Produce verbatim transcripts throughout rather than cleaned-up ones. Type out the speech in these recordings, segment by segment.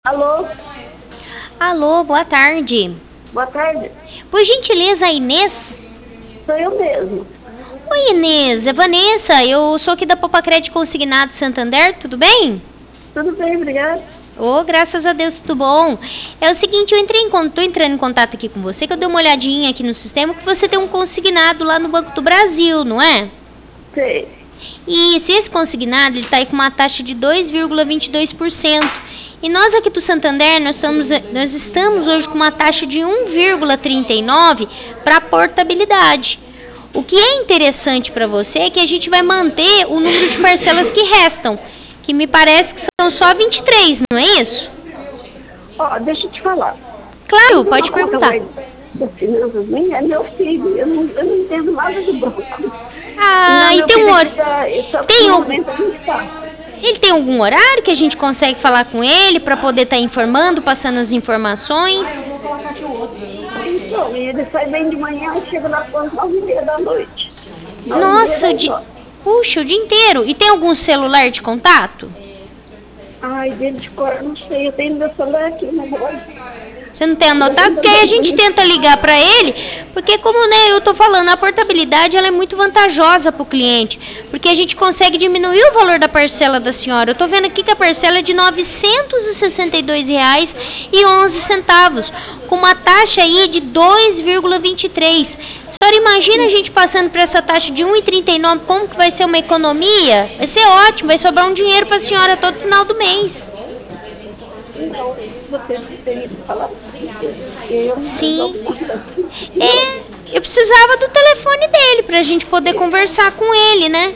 Alô? Alô, boa tarde. Boa tarde. Por gentileza, a Inês? Sou eu mesmo. Oi, Inês, é Vanessa. Eu sou aqui da Popacred Consignado Santander, tudo bem? Tudo bem, obrigada. Ô, oh, graças a Deus, tudo bom. É o seguinte, eu entrei em, tô entrando em contato aqui com você, que eu dei uma olhadinha aqui no sistema, que você tem um consignado lá no Banco do Brasil, não é? Sei. Isso, e esse consignado, ele tá aí com uma taxa de dois vírgula vinte e dois por cento. E nós aqui do Santander, nós estamos, nós estamos hoje com uma taxa de um vírgula trinta e nove por cento para portabilidade. O que é interessante para você é que a gente vai manter o número de parcelas que restam, que me parece que são só vinte e três, não é isso? Ó, oh, deixa eu te falar. Claro, pode perguntar. Das finanças, nem é meu filho, eu não, eu não entendo nada do banco. Ah, e tem um horário. Tem algum... Tá. Ele tem algum horário que a gente consegue falar com ele para poder estar tá informando, passando as informações? Então, ele sai bem de manhã e chega lá às nove e meia da noite. Nossa, o dia... Puxa, o dia inteiro. E tem algum celular de contato? Ai, dele de cor, não sei, eu tenho meu celular aqui, mas agora... Você não tem anotado? Porque aí a gente tenta ligar para ele, porque como né, eu tô falando, a portabilidade ela é muito vantajosa para o cliente, porque a gente consegue diminuir o valor da parcela da senhora. Eu tô vendo aqui que a parcela é de novecentos e sessenta e dois reais e onze centavos, com uma taxa aí de dois vírgula vinte e três. A senhora imagina a gente passando por essa taxa de um vírgula trinta e nove, como que vai ser uma economia? Vai ser ótimo, vai sobrar um dinheiro para a senhora todo final do mês. Não, você teria que falar. Eu Sim. É, eu precisava do telefone dele pra gente poder conversar com ele, né?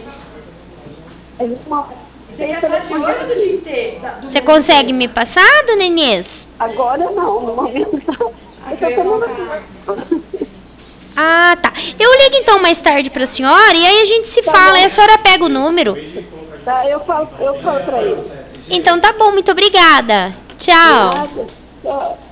Você consegue me passar, dona Inês? Agora não, no momento não. Ah, tá. Eu ligo então mais tarde pra senhora e aí a gente se tá fala. Bom. E a senhora pega o número. Tá, eu falo, eu falo pra ele. Então tá bom, muito obrigada. Tchau. Tchau.